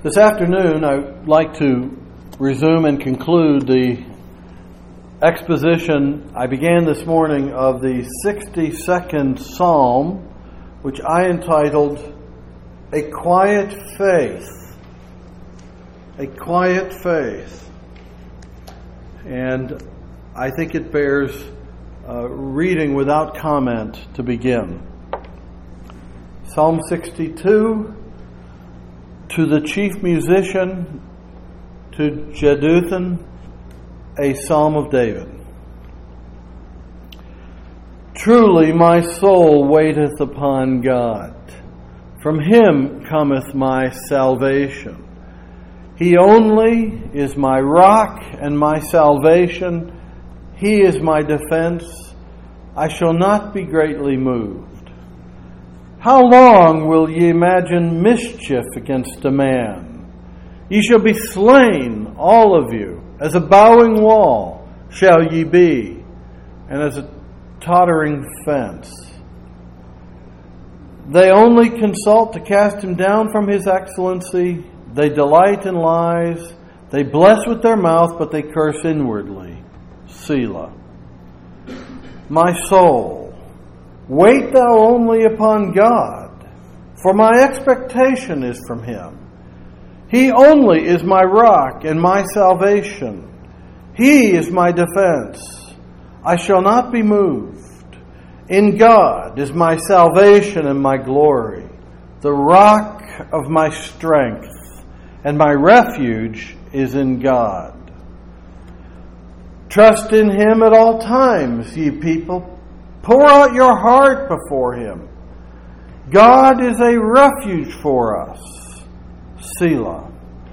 This afternoon, I'd like to resume and conclude the exposition I began this morning of the 62nd Psalm, which I entitled, A Quiet Faith. A Quiet Faith. And I think it bears reading without comment to begin. Psalm 62, to the chief musician, to Jeduthun, a psalm of David. Truly my soul waiteth upon God. From him cometh my salvation. He only is my rock and my salvation. He is my defense. I shall not be greatly moved. How long will ye imagine mischief against a man? Ye shall be slain, all of you. As a bowing wall shall ye be, and as a tottering fence. They only consult to cast him down from his excellency. They delight in lies. They bless with their mouth, but they curse inwardly. Selah. My soul, wait thou only upon God, for my expectation is from him. He only is my rock and my salvation. He is my defense. I shall not be moved. In God is my salvation and my glory, the rock of my strength, and my refuge is in God. Trust in him at all times, ye people. Pour out your heart before him. God is a refuge for us. Selah.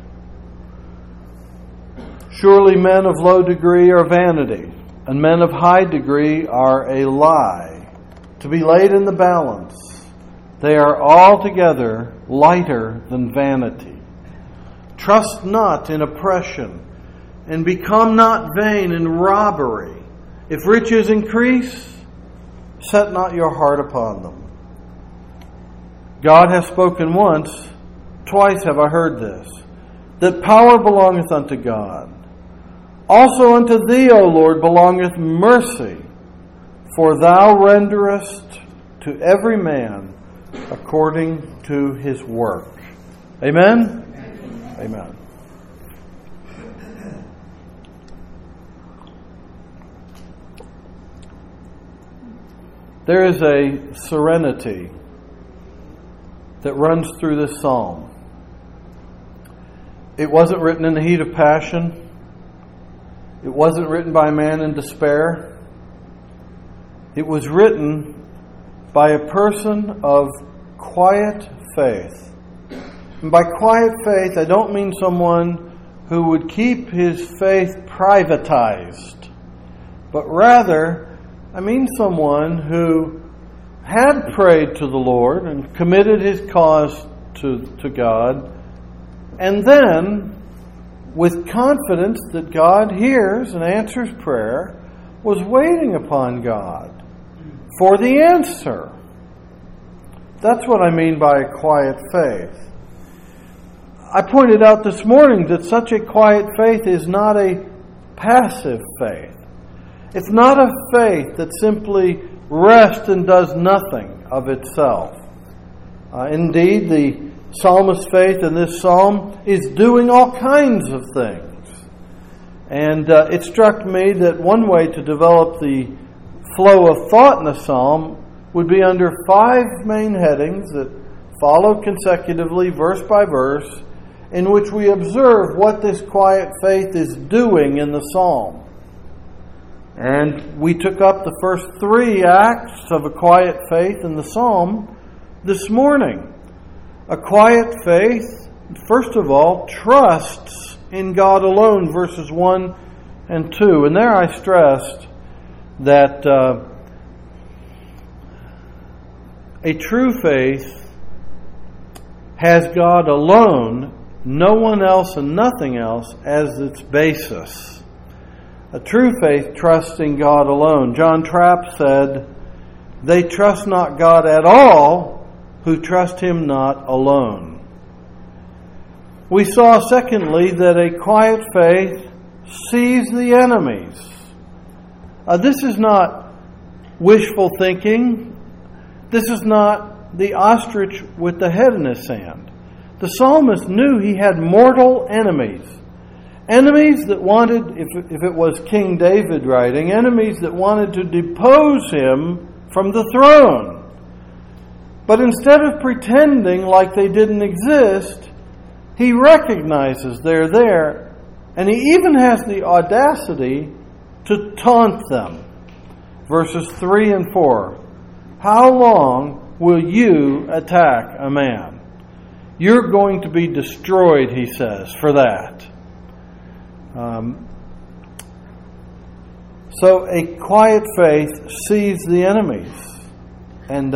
Surely men of low degree are vanity, and men of high degree are a lie, to be laid in the balance. They are altogether lighter than vanity. Trust not in oppression, and become not vain in robbery. If riches increase, set not your heart upon them. God hath spoken once, twice have I heard this, that power belongeth unto God. Also unto thee, O Lord, belongeth mercy, for thou renderest to every man according to his work. Amen? Amen. There is a serenity that runs through this psalm. It wasn't written in the heat of passion. It wasn't written by a man in despair. It was written by a person of quiet faith. And by quiet faith, I don't mean someone who would keep his faith privatized, but rather I mean someone who had prayed to the Lord and committed his cause to God, and then, with confidence that God hears and answers prayer, was waiting upon God for the answer. That's what I mean by a quiet faith. I pointed out this morning that such a quiet faith is not a passive faith. It's not a faith that simply rests and does nothing of itself. Indeed, the psalmist's faith in this psalm is doing all kinds of things. And it struck me that one way to develop the flow of thought in the psalm would be under 5 main headings that follow consecutively, verse by verse, in which we observe what this quiet faith is doing in the psalm. And we took up the first 3 acts of a quiet faith in the psalm this morning. A quiet faith, first of all, trusts in God alone, verses 1 and 2. And there I stressed that a true faith has God alone, no one else and nothing else, as its basis. A true faith trusts in God alone. John Trapp said, "They trust not God at all who trust him not alone." We saw, secondly, that a quiet faith sees the enemies. This is not wishful thinking. This is not the ostrich with the head in his sand. The psalmist knew he had mortal enemies. Enemies that wanted, if it was King David writing, enemies that wanted to depose him from the throne. But instead of pretending like they didn't exist, he recognizes they're there, and he even has the audacity to taunt them. Verses 3 and 4. How long will you attack a man? You're going to be destroyed, he says, for that. So a quiet faith sees the enemies. And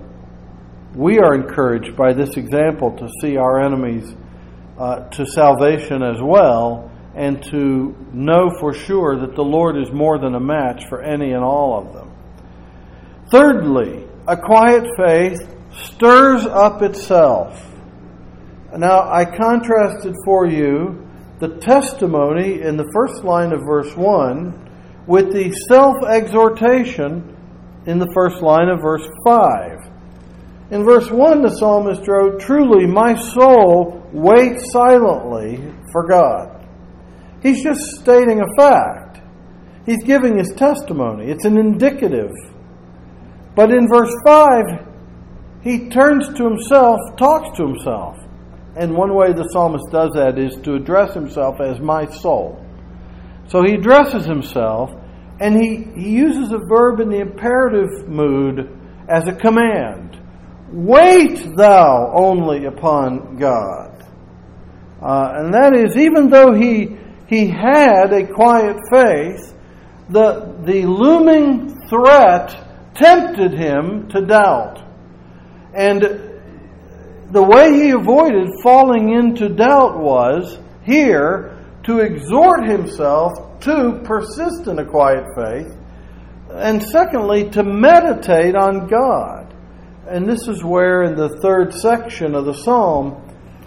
we are encouraged by this example to see our enemies to salvation as well, and to know for sure that the Lord is more than a match for any and all of them. Thirdly, a quiet faith stirs up itself. Now, I contrasted for you the testimony in the first line of verse 1 with the self-exhortation in the first line of verse 5. In verse 1, the psalmist wrote, "Truly, my soul waits silently for God." He's just stating a fact. He's giving his testimony. It's an indicative. But in verse 5, he turns to himself, talks to himself. And one way the psalmist does that is to address himself as my soul. So he addresses himself, and he uses a verb in the imperative mood as a command. Wait thou only upon God. And that is, even though he had a quiet faith, the looming threat tempted him to doubt. And the way he avoided falling into doubt was, here, to exhort himself to persist in a quiet faith, and secondly, to meditate on God. And this is where, in the third section of the psalm,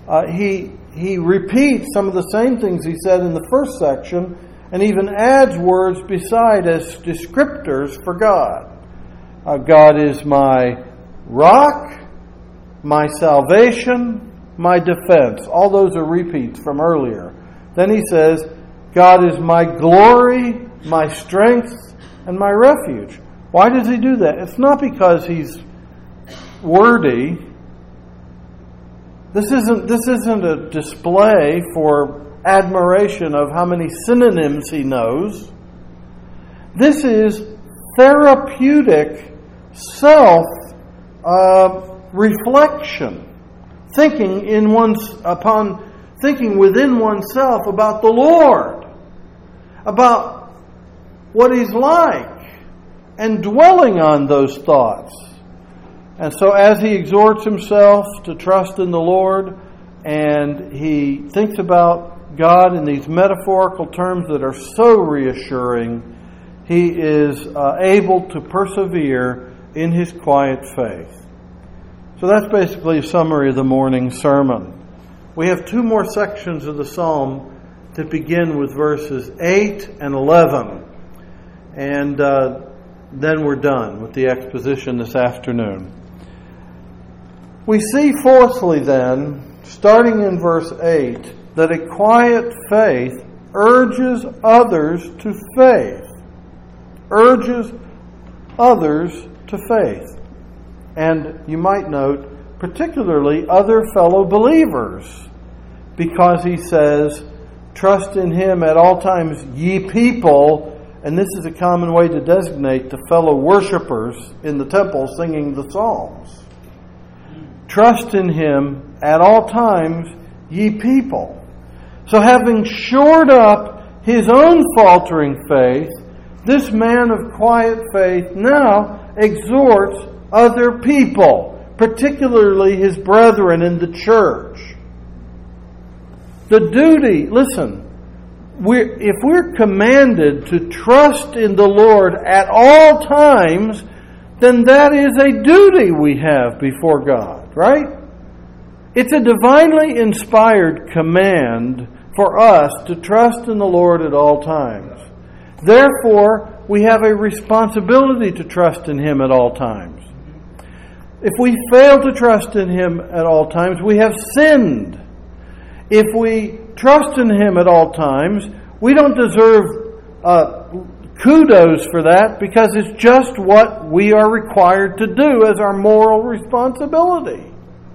he repeats some of the same things he said in the first section, and even adds words beside as descriptors for God. God is my rock, my salvation, my defense. All those are repeats from earlier. Then he says, God is my glory, my strength, and my refuge. Why does he do that? It's not because he's wordy. This isn't a display for admiration of how many synonyms he knows. This is therapeutic self-reflection, thinking within oneself about the Lord, about what He's like, and dwelling on those thoughts. And so as he exhorts himself to trust in the Lord, and he thinks about God in these metaphorical terms that are so reassuring, he is able to persevere in his quiet faith. So that's basically a summary of the morning sermon. We have two more sections of the psalm that begin with verses 8 and 11. And then we're done with the exposition this afternoon. We see fourthly then, starting in verse 8, that a quiet faith urges others to faith. Urges others to faith. And you might note, particularly other fellow believers, because he says, trust in Him at all times, ye people. And this is a common way to designate the fellow worshipers in the temple singing the psalms. Trust in Him at all times, ye people. So having shored up his own faltering faith, this man of quiet faith now exhorts other people, particularly his brethren in the church. The duty, listen, if we're commanded to trust in the Lord at all times, then that is a duty we have before God, right? It's a divinely inspired command for us to trust in the Lord at all times. Therefore, we have a responsibility to trust in Him at all times. If we fail to trust in Him at all times, we have sinned. If we trust in Him at all times, we don't deserve kudos for that, because it's just what we are required to do as our moral responsibility.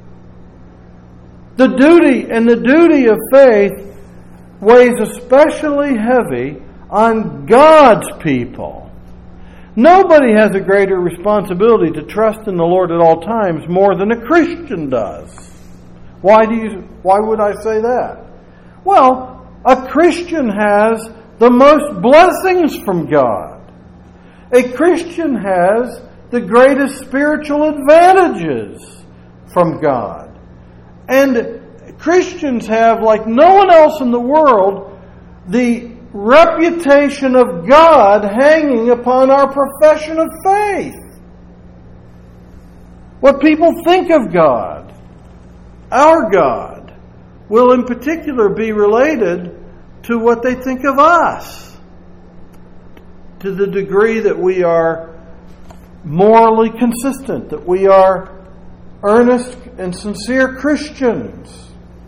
The duty of faith weighs especially heavy on God's people. Nobody has a greater responsibility to trust in the Lord at all times more than a Christian does. Why would I say that? Well, a Christian has the most blessings from God. A Christian has the greatest spiritual advantages from God. And Christians have, like no one else in the world, the reputation of God hanging upon our profession of faith. What people think of God, our God, will in particular be related to what they think of us, to the degree that we are morally consistent, that we are earnest and sincere Christians.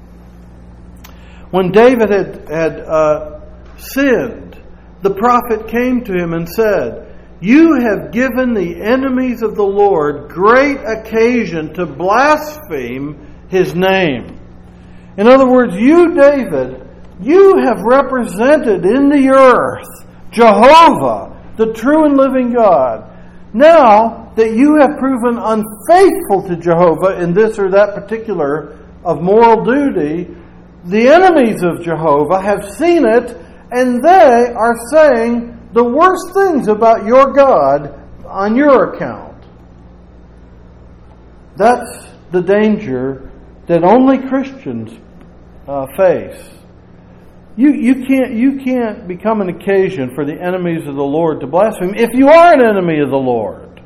When David had sinned, the prophet came to him and said, "You have given the enemies of the Lord great occasion to blaspheme His name." In other words, you, David, you have represented in the earth Jehovah, the true and living God. Now that you have proven unfaithful to Jehovah in this or that particular of moral duty, the enemies of Jehovah have seen it, and they are saying the worst things about your God on your account. That's the danger that only Christians face. You can't become an occasion for the enemies of the Lord to blaspheme if you are an enemy of the Lord.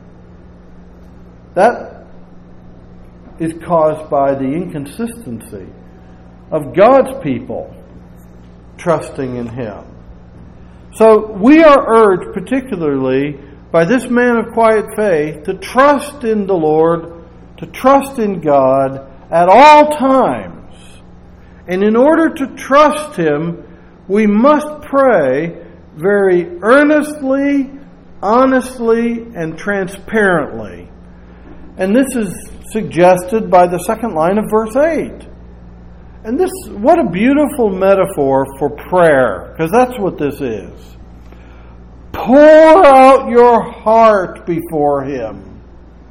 That is caused by the inconsistency of God's people trusting in Him. So we are urged, particularly by this man of quiet faith, to trust in the Lord, to trust in God at all times. And in order to trust Him, we must pray very earnestly, honestly, and transparently. And this is suggested by the second line of verse 8. And this, what a beautiful metaphor for prayer, because that's what this is. Pour out your heart before Him.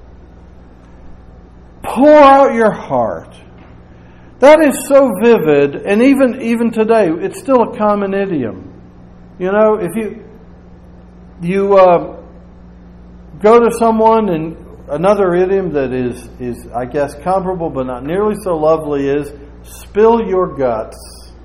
Pour out your heart. That is so vivid, and even today, it's still a common idiom. You know, if you go to someone, and another idiom that is I guess comparable but not nearly so lovely is spill your guts.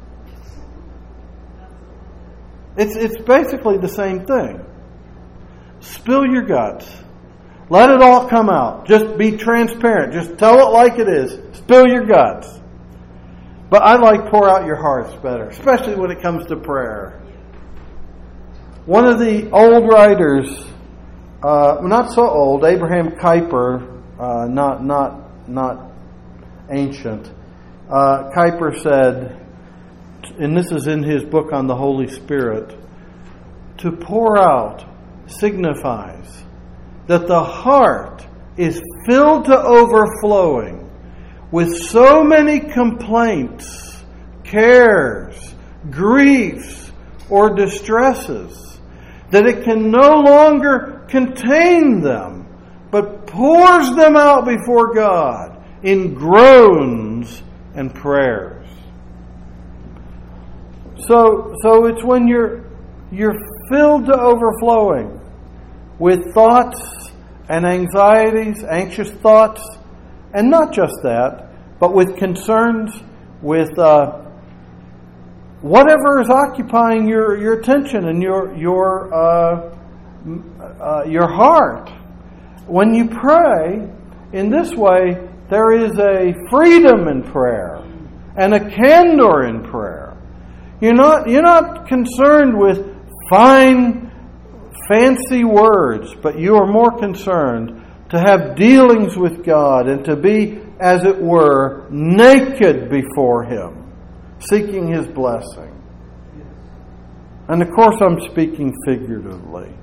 It's basically the same thing. Spill your guts. Let it all come out. Just be transparent. Just tell it like it is. Spill your guts. But I like pour out your hearts better, especially when it comes to prayer. One of the old writers, not so old, Abraham Kuyper, not ancient. Kuyper said, and this is in his book on the Holy Spirit, to pour out signifies that the heart is filled to overflowing with so many complaints, cares, griefs, or distresses that it can no longer contain them, but pours them out before God in groans and prayers. So it's when you're filled to overflowing with thoughts and anxieties, anxious thoughts, and not just that, but with concerns, with whatever is occupying your attention and your heart. When you pray in this way, There is a freedom in prayer and a candor in prayer. You're not concerned with fine, fancy words, but you are more concerned to have dealings with God and to be, as it were, naked before Him, seeking His blessing. And of course I'm speaking figuratively.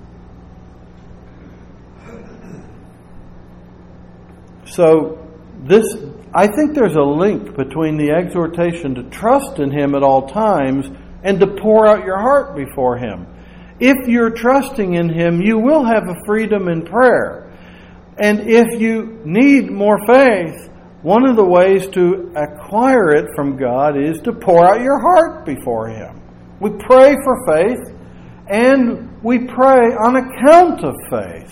So I think there's a link between the exhortation to trust in Him at all times and to pour out your heart before Him. If you're trusting in Him, you will have a freedom in prayer. And if you need more faith, one of the ways to acquire it from God is to pour out your heart before Him. We pray for faith, and we pray on account of faith.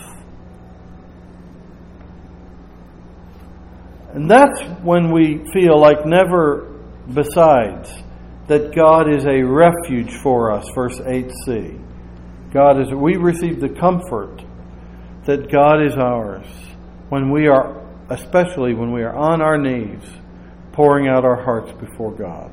And that's when we feel like never besides that God is a refuge for us, verse 8c. We receive the comfort that God is ours especially when we are on our knees, pouring out our hearts before God.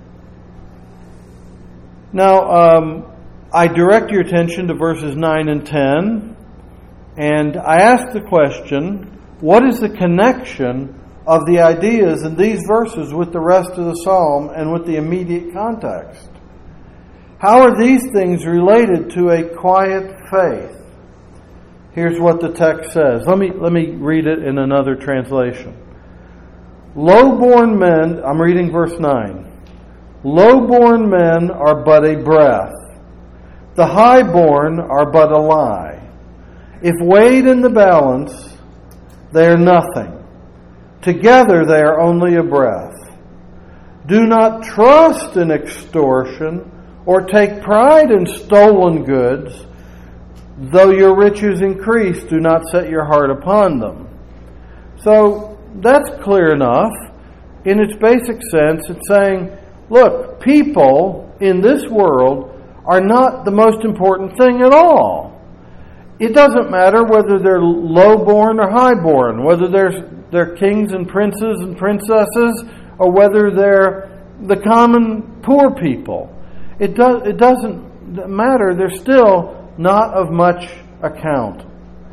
Now, I direct your attention to verses 9 and 10, and I ask the question, what is the connection of the ideas in these verses with the rest of the psalm and with the immediate context? How are these things related to a quiet faith? Here's what the text says. Let me read it in another translation. Low-born men, I'm reading verse 9. Low-born men are but a breath. The high-born are but a lie. If weighed in the balance, they are nothing. Together they are only a breath. Do not trust in extortion or take pride in stolen goods. Though your riches increase, do not set your heart upon them. So that's clear enough. In its basic sense, it's saying, look, people in this world are not the most important thing at all. It doesn't matter whether they're low-born or high-born, whether they're kings and princes and princesses, or whether they're the common poor people. It doesn't matter. They're still not of much account.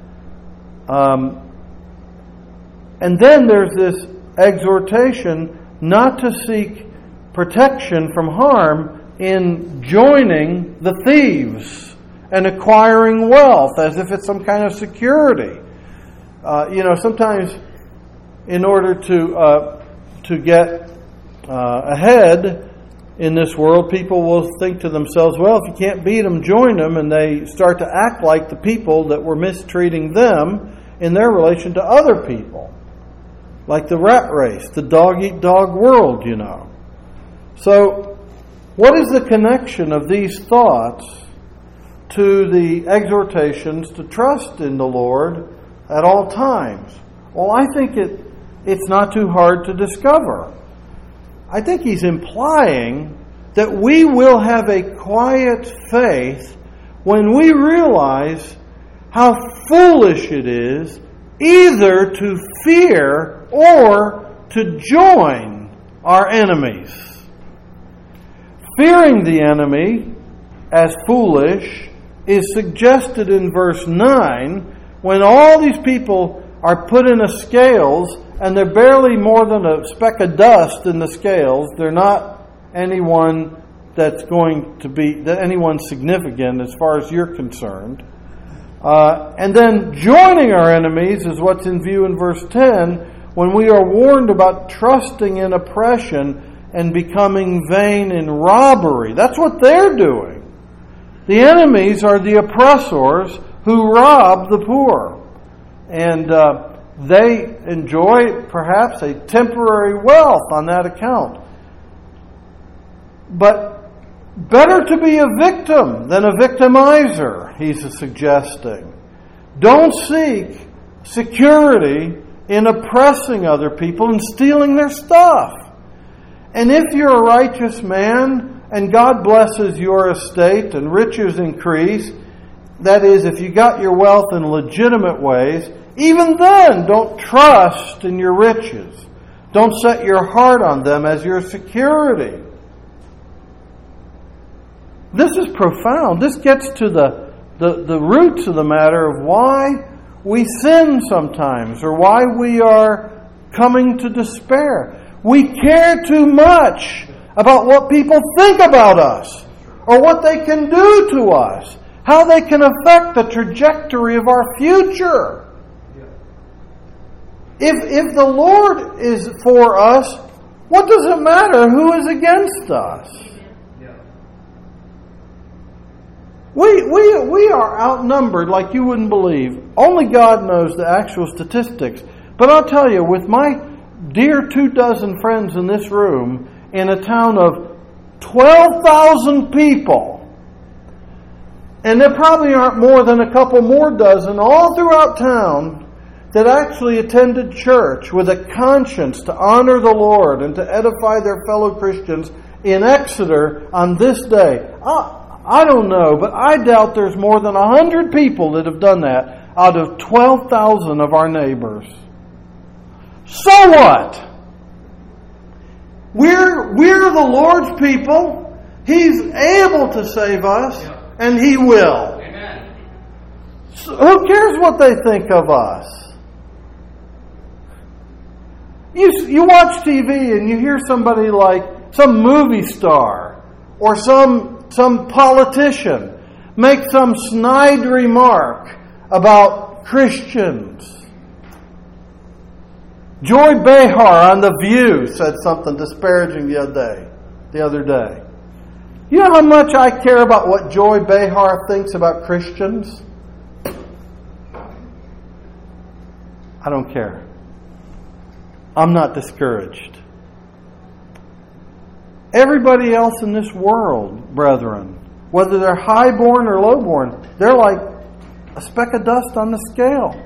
And then there's this exhortation not to seek protection from harm in joining the thieves and acquiring wealth as if it's some kind of security. Sometimes in order to get ahead in this world, people will think to themselves, well, if you can't beat them, join them, and they start to act like the people that were mistreating them in their relation to other people. Like the rat race, the dog-eat-dog world, So, what is the connection of these thoughts to the exhortations to trust in the Lord at all times? Well, I think it's not too hard to discover. I think he's implying that we will have a quiet faith when we realize how foolish it is either to fear or to join our enemies. Fearing the enemy as foolish is suggested in verse 9 when all these people are put in a scales and they're barely more than a speck of dust in the scales. They're not anyone that's going to be anyone significant as far as you're concerned. And then joining our enemies is what's in view in verse 10 when we are warned about trusting in oppression and becoming vain in robbery. That's what they're doing. The enemies are the oppressors who rob the poor. And they enjoy perhaps a temporary wealth on that account. But better to be a victim than a victimizer, he's suggesting. Don't seek security in oppressing other people and stealing their stuff. And if you're a righteous man and God blesses your estate and riches increase, that is, if you got your wealth in legitimate ways, even then don't trust in your riches. Don't set your heart on them as your security. This is profound. This gets to the roots of the matter of why we sin sometimes, or why we are coming to despair. We care too much about what people think about us, or what they can do to us, how they can affect the trajectory of our future. If the Lord is for us, what does it matter who is against us? We are outnumbered like you wouldn't believe. Only God knows the actual statistics. But I'll tell you, with my dear 24 friends in this room, in a town of 12,000 people, and there probably aren't more than a couple more dozen all throughout town that actually attended church with a conscience to honor the Lord and to edify their fellow Christians in Exeter on this day. I don't know, but I doubt there's more than 100 people that have done that out of 12,000 of our neighbors. So what? We're the Lord's people. He's able to save us, and He will. Amen. So who cares what they think of us? You watch TV and you hear somebody like some movie star or some politician make some snide remark about Christians. Joy Behar on The View said something disparaging the other day. You know how much I care about what Joy Behar thinks about Christians? I don't care. I'm not discouraged. Everybody else in this world, brethren, whether they're highborn or lowborn, they're like a speck of dust on the scale.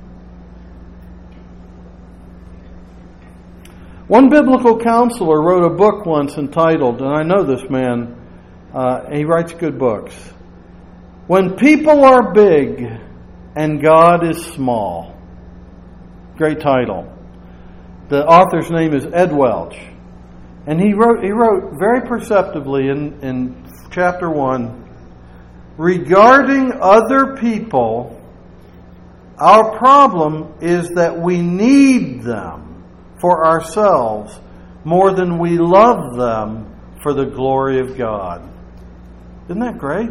One biblical counselor wrote a book once entitled, and I know this man, he writes good books, When People Are Big and God is Small. Great title. The author's name is Ed Welch. And he wrote very perceptively in chapter 1, regarding other people, our problem is that we need them for ourselves more than we love them for the glory of God. Isn't that great?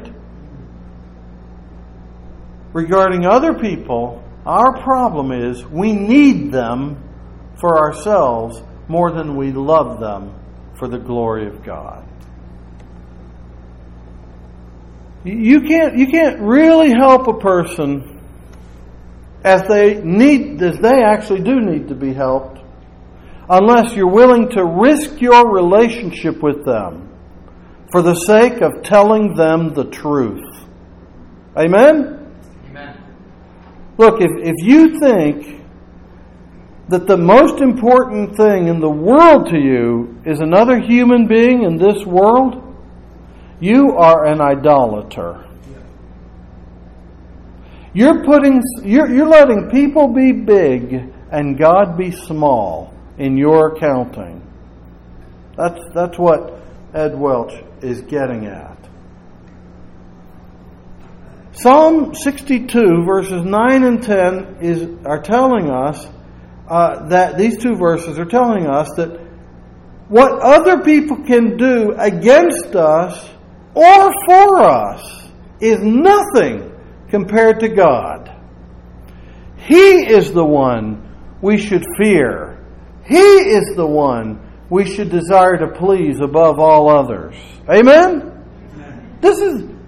Regarding other people, our problem is we need them for ourselves more than we love them for the glory of God. You can't really help a person as they actually do need to be helped unless you're willing to risk your relationship with them for the sake of telling them the truth. Amen? Amen. Look, if you think that the most important thing in the world to you is another human being in this world, you are an idolater. You're letting people be big and God be small in your accounting. That's what Ed Welch is getting at. Psalm 62 verses 9 and 10 are telling us that these two verses are telling us that what other people can do against us or for us is nothing compared to God. He is the one we should fear. He is the one we should desire to please above all others. Amen? This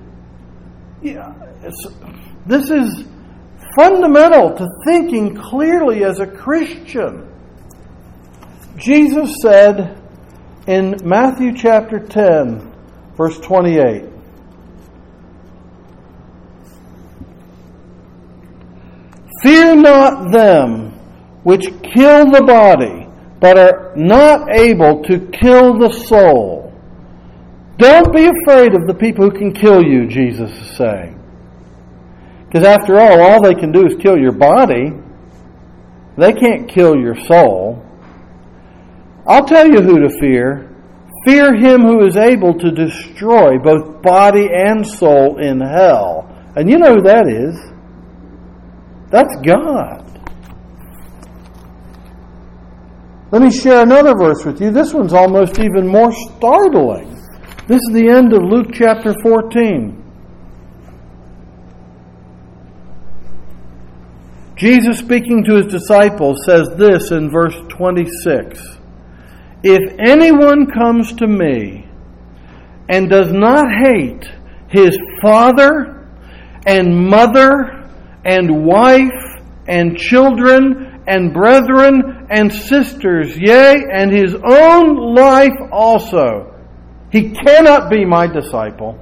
is fundamental to thinking clearly as a Christian. Jesus said in Matthew chapter 10, verse 28, "Fear not them which kill the body, but are not able to kill the soul." Don't be afraid of the people who can kill you, Jesus is saying. Because after all they can do is kill your body. They can't kill your soul. I'll tell you who to fear. Fear him who is able to destroy both body and soul in hell. And you know who that is. That's God. Let me share another verse with you. This one's almost even more startling. This is the end of Luke chapter 14. Jesus, speaking to his disciples, says this in verse 26. If anyone comes to me and does not hate his father and mother and wife and children and brethren and sisters, yea, and his own life also, he cannot be my disciple.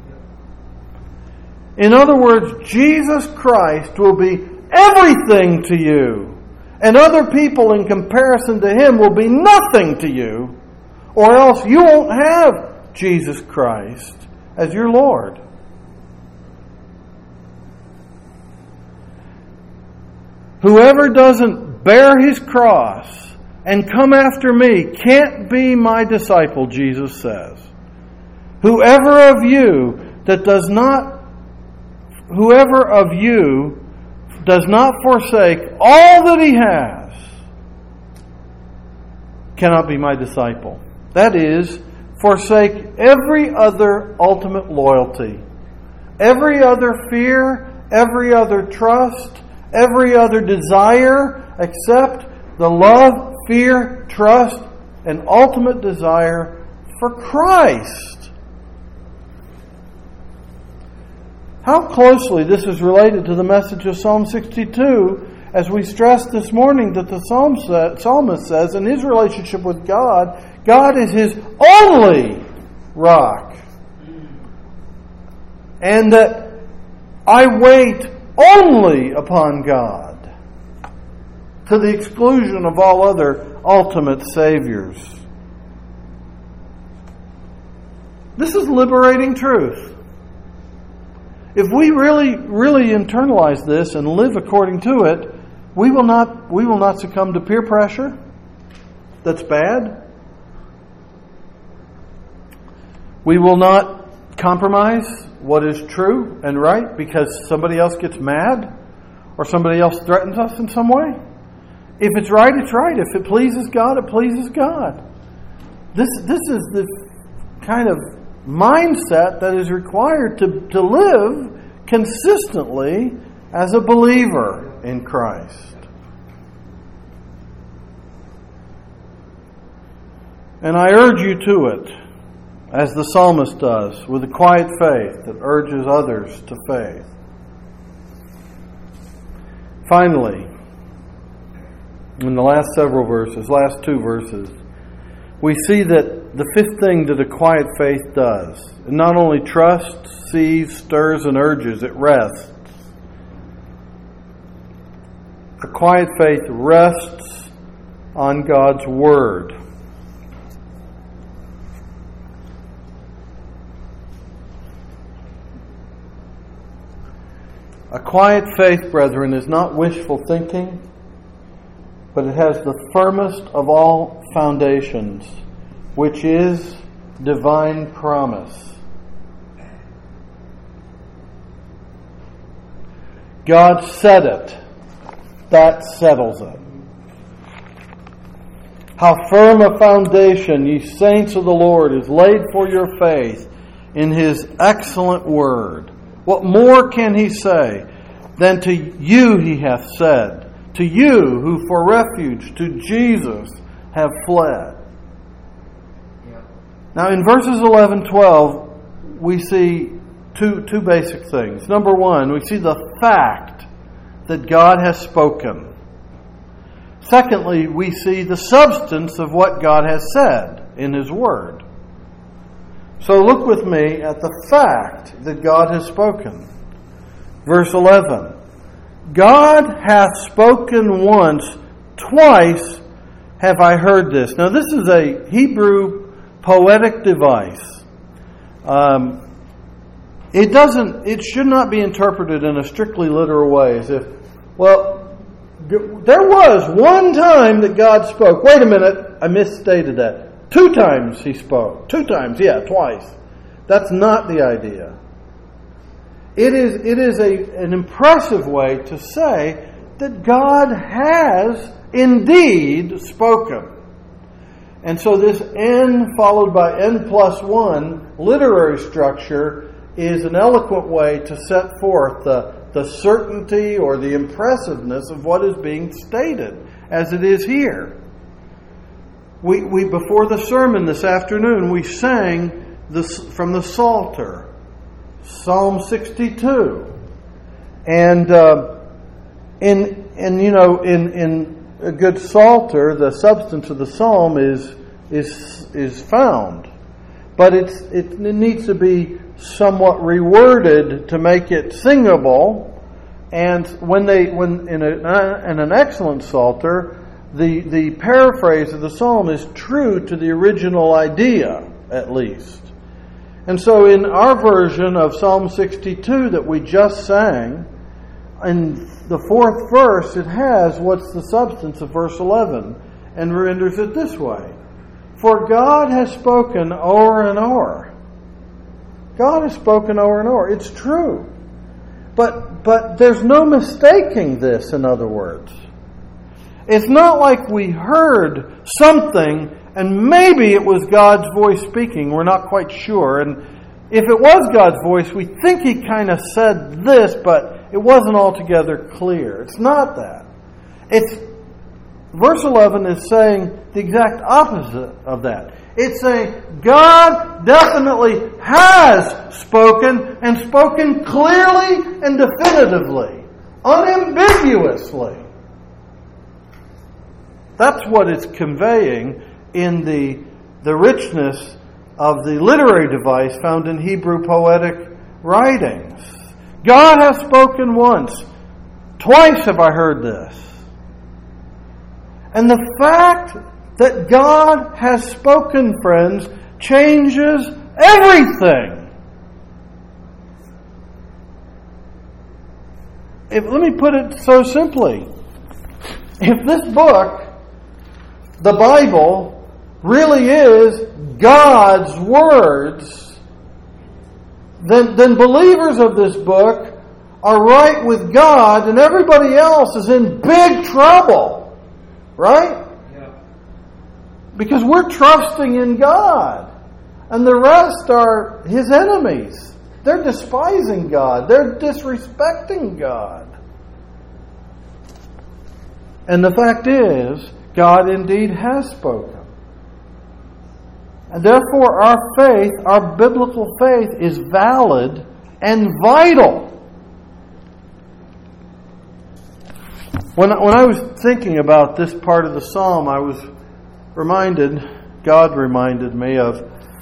In other words, Jesus Christ will be everything to you, and other people in comparison to him will be nothing to you, or else you won't have Jesus Christ as your Lord. Whoever doesn't bear his cross and come after me can't be my disciple, Jesus says. Whoever of you does not forsake all that he has cannot be my disciple. That is, forsake every other ultimate loyalty, every other fear, every other trust, every other desire, except the love, fear, trust, and ultimate desire for Christ. How closely this is related to the message of Psalm 62, as we stressed this morning that the psalmist says in his relationship with God, God is his only rock. And that I wait only upon God, to the exclusion of all other ultimate saviors. This is liberating truth. If we really internalize this and live according to it, we will not succumb to peer pressure. That's bad. We will not compromise what is true and right because somebody else gets mad or somebody else threatens us in some way. If it's right, it's right. If it pleases God, it pleases God. This is the kind of mindset that is required to live consistently as a believer in Christ. And I urge you to it, as the psalmist does, with a quiet faith that urges others to faith. Finally, in the last two verses, we see that the fifth thing that a quiet faith does, it not only trusts, sees, stirs, and urges, it rests. A quiet faith rests on God's Word. A quiet faith, brethren, is not wishful thinking, but it has the firmest of all foundations, which is divine promise. God said it. That settles it. How firm a foundation, ye saints of the Lord, is laid for your faith in His excellent word. What more can He say than to you He hath said, to you who for refuge to Jesus have fled? Now in verses 11-12, we see two basic things. Number one, we see the fact that God has spoken. Secondly, we see the substance of what God has said in His Word. So look with me at the fact that God has spoken. Verse 11. God hath spoken once, twice have I heard this. Now this is a Hebrew poetic device. it should not be interpreted in a strictly literal way, as if, well, there was one time that God spoke. Wait a minute, I misstated that. 2 times He spoke. 2 times, twice. That's not the idea. It is an impressive way to say that God has indeed spoken. And so this n followed by n+1 literary structure is an eloquent way to set forth the certainty or the impressiveness of what is being stated, as it is here. We before the sermon this afternoon, we sang this from the Psalter, Psalm 62, and in a good Psalter, the substance of the psalm is found, but it needs to be somewhat reworded to make it singable. And when in an excellent Psalter, the paraphrase of the psalm is true to the original idea, at least. And so in our version of Psalm 62 that we just sang, in the 4th verse, it has what's the substance of verse 11, and renders it this way: For God has spoken o'er and o'er. God has spoken o'er and o'er. It's true. But there's no mistaking this, in other words. It's not like we heard something and maybe it was God's voice speaking. We're not quite sure. And if it was God's voice, we think He kind of said this, but it wasn't altogether clear. It's not that. Verse 11 is saying the exact opposite of that. It's saying God definitely has spoken, and spoken clearly and definitively, unambiguously. That's what it's conveying in the richness of the literary device found in Hebrew poetic writings. God has spoken once. Twice have I heard this. And the fact that God has spoken, friends, changes everything. Let me put it so simply. If this book, the Bible, really is God's words, then believers of this book are right with God, and everybody else is in big trouble. Right? Because we're trusting in God. And the rest are His enemies. They're despising God. They're disrespecting God. And the fact is, God indeed has spoken. And therefore our faith, our biblical faith, is valid and vital. When I was thinking about this part of the psalm, I was God reminded me of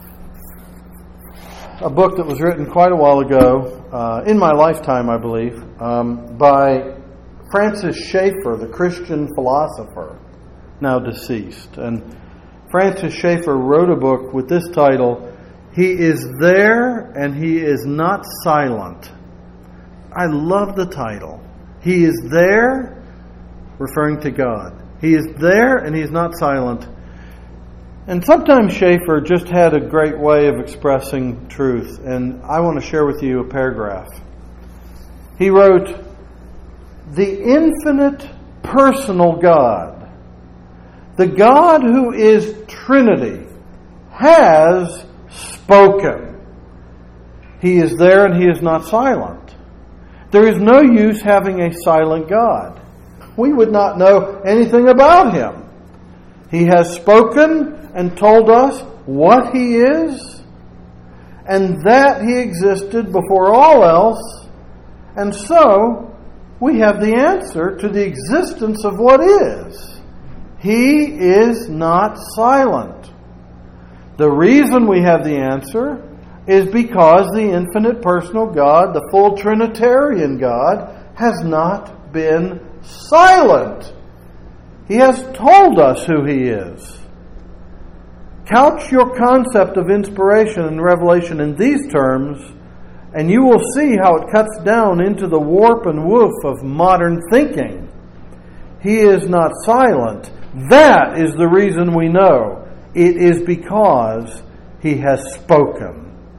a book that was written quite a while ago, in my lifetime, I believe, by Francis Schaeffer, the Christian philosopher, now deceased. And Francis Schaeffer wrote a book with this title, He is There and He is Not Silent. I love the title. He is there, referring to God. He is there and He is not silent. And sometimes Schaeffer just had a great way of expressing truth, and I want to share with you a paragraph. He wrote, "The infinite personal God, the God who is Trinity, has spoken. He is there and He is not silent. There is no use having a silent God. We would not know anything about Him. He has spoken and told us what He is, and that He existed before all else, and so we have the answer to the existence of what is. He is not silent. The reason we have the answer is because the infinite personal God, the full Trinitarian God, has not been silent. He has told us who He is. Couch your concept of inspiration and revelation in these terms, And you will see how it cuts down into the warp and woof of modern thinking. He is not silent. That is the reason we know. It is because He has spoken.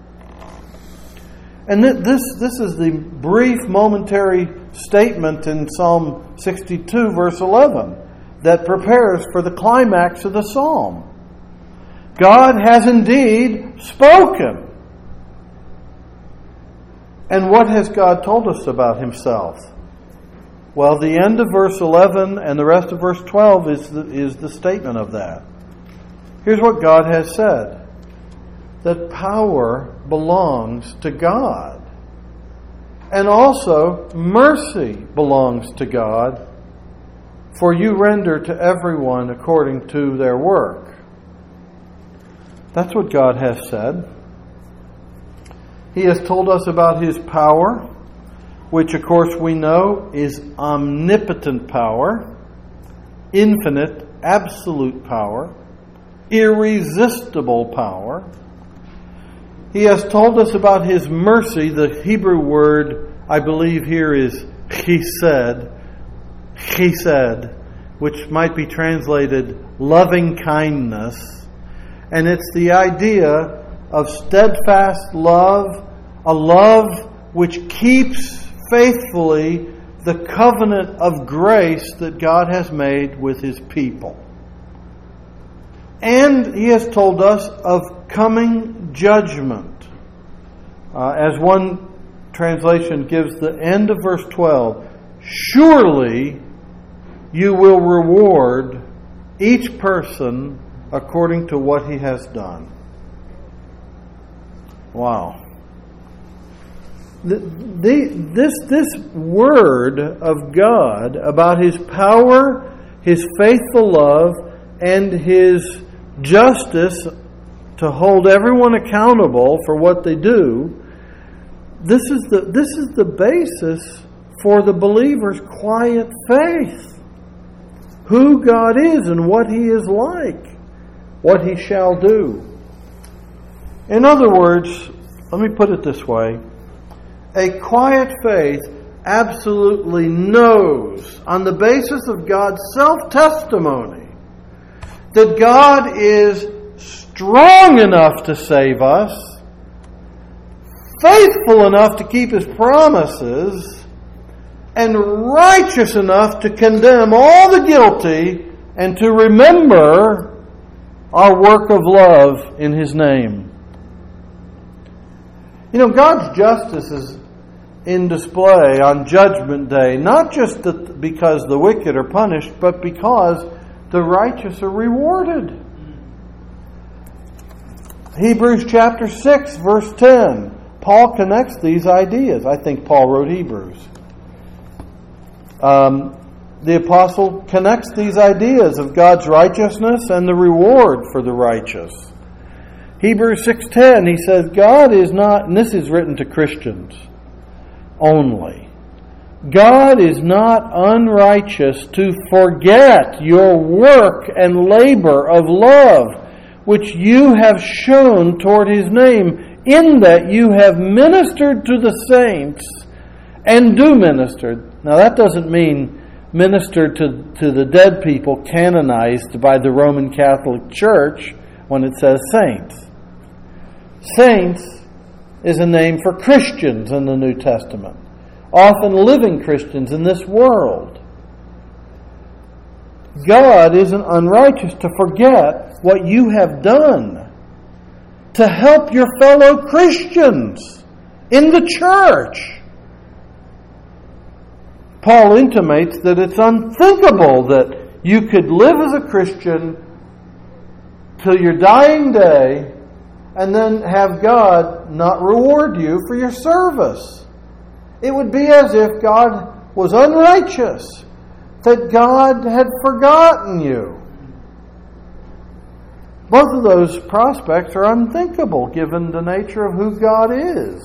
And this is the brief momentary statement in Psalm 62 verse 11 that prepares for the climax of the psalm. God has indeed spoken. And what has God told us about Himself? Well, the end of verse 11 and the rest of verse 12 is the statement of that. Here's what God has said. That power belongs to God. And also, mercy belongs to God, for you render to everyone according to their work. That's what God has said. He has told us about His power, which of course we know is omnipotent power, infinite, absolute power, irresistible power. He has told us about His mercy. The Hebrew word, I believe here is chesed, which might be translated loving kindness. And it's the idea of steadfast love, a love which keeps faithfully the covenant of grace that God has made with His people. And He has told us of coming judgment. As one translation gives the end of verse 12, surely you will reward each person according to what he has done. Wow. This word of God about His power, His faithful love, and His justice to hold everyone accountable for what they do, this is the basis for the believer's quiet faith. Who God is and what He is like, what He shall do. In other words, let me put it this way. A quiet faith absolutely knows, on the basis of God's self-testimony, that God is strong enough to save us, faithful enough to keep His promises, and righteous enough to condemn all the guilty and to remember our work of love in His name. You know, God's justice is in display on Judgment Day, not just because the wicked are punished, but because the righteous are rewarded. Hebrews chapter 6, verse 10. Paul connects these ideas. I think Paul wrote Hebrews. The apostle connects these ideas of God's righteousness and the reward for the righteous. Hebrews 6:10, he says, God is not, and this is written to Christians only, God is not unrighteous to forget your work and labor of love, which you have shown toward His name, in that you have ministered to the saints and do minister. Now that doesn't mean minister to the dead people canonized by the Roman Catholic Church when it says saints. Saints is a name for Christians in the New Testament, often living Christians in this world. God isn't unrighteous to forget what you have done to help your fellow Christians in the church. Paul intimates that it's unthinkable that you could live as a Christian till your dying day and then have God not reward you for your service. It would be as if God was unrighteous, that God had forgotten you. Both of those prospects are unthinkable given the nature of who God is.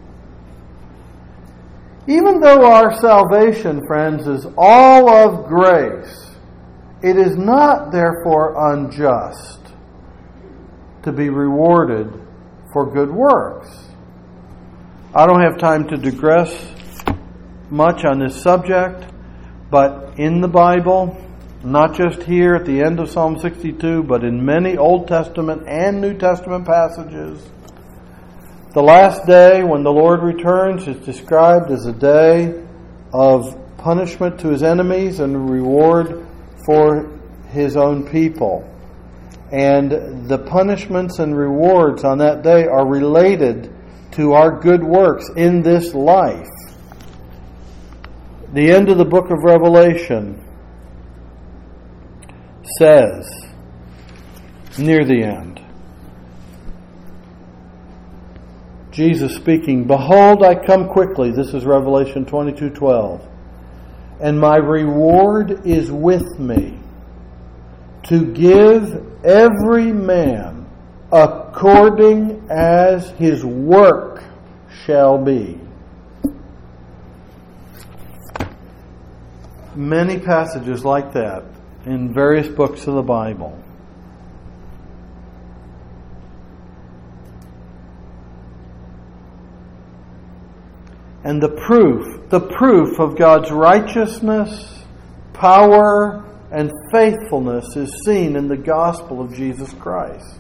Even though our salvation, friends, is all of grace, it is not therefore unjust to be rewarded for good works. I don't have time to digress much on this subject, but in the Bible, not just here at the end of Psalm 62, but in many Old Testament and New Testament passages, the last day when the Lord returns is described as a day of punishment to His enemies and reward for His own people. And the punishments and rewards on that day are related to our good works in this life. The end of the book of Revelation says, near the end, Jesus speaking, "Behold, I come quickly." This is Revelation 22:12. "And my reward is with me, to give every man according as his work shall be." Many passages like that in various books of the Bible. And the proof of God's righteousness, power, and faithfulness is seen in the gospel of Jesus Christ.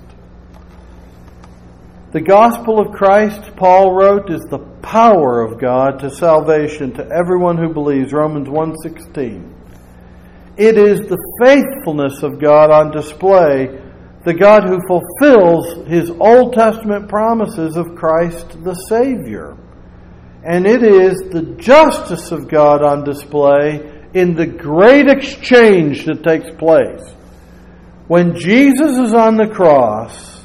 The gospel of Christ, Paul wrote, is the power of God to salvation to everyone who believes, Romans 1:16. It is the faithfulness of God on display, the God who fulfills His Old Testament promises of Christ the Savior. And it is the justice of God on display in the great exchange that takes place. When Jesus is on the cross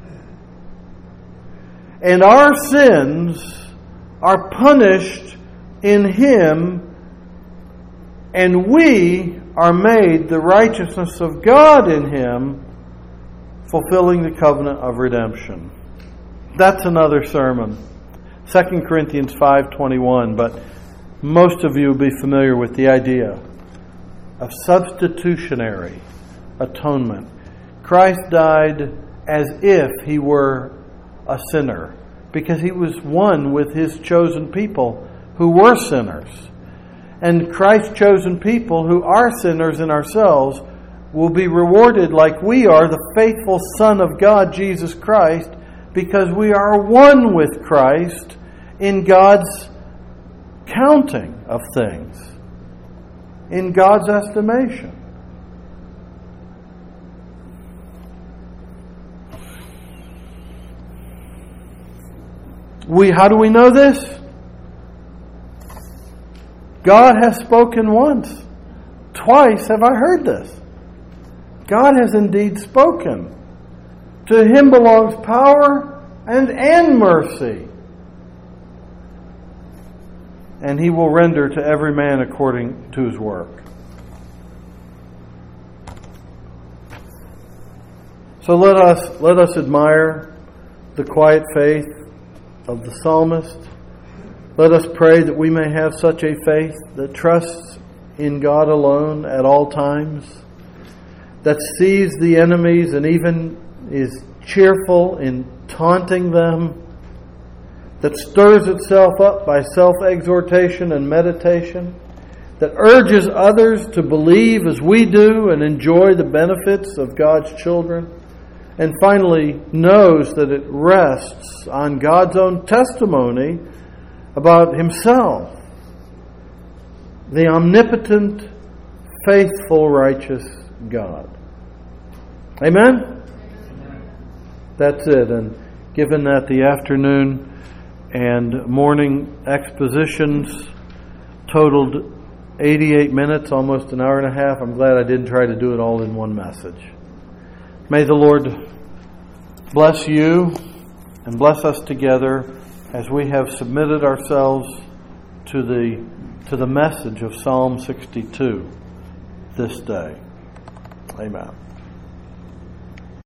and our sins are punished in Him, and we are made the righteousness of God in Him, fulfilling the covenant of redemption. That's another sermon. 2 Corinthians 5:21, but most of you will be familiar with the idea of substitutionary atonement. Christ died as if He were a sinner, because He was one with His chosen people who were sinners. And Christ's chosen people who are sinners in ourselves will be rewarded like we are, the faithful Son of God, Jesus Christ, because we are one with Christ in God's counting of things, in God's estimation. How do we know this? God has spoken once. Twice have I heard this. God has indeed spoken. To Him belongs power and mercy. And He will render to every man according to his work. So let us admire the quiet faith of the psalmist. Let us pray that we may have such a faith that trusts in God alone at all times, that sees the enemies and even is cheerful in taunting them, that stirs itself up by self-exhortation and meditation, that urges others to believe as we do and enjoy the benefits of God's children, and finally knows that it rests on God's own testimony about Himself, the omnipotent, faithful, righteous God. Amen? That's it. And given that the afternoon and morning expositions totaled 88 minutes, almost an hour and a half, I'm glad I didn't try to do it all in one message. May the Lord bless you and bless us together as we have submitted ourselves to the message of Psalm 62 this day. Amen.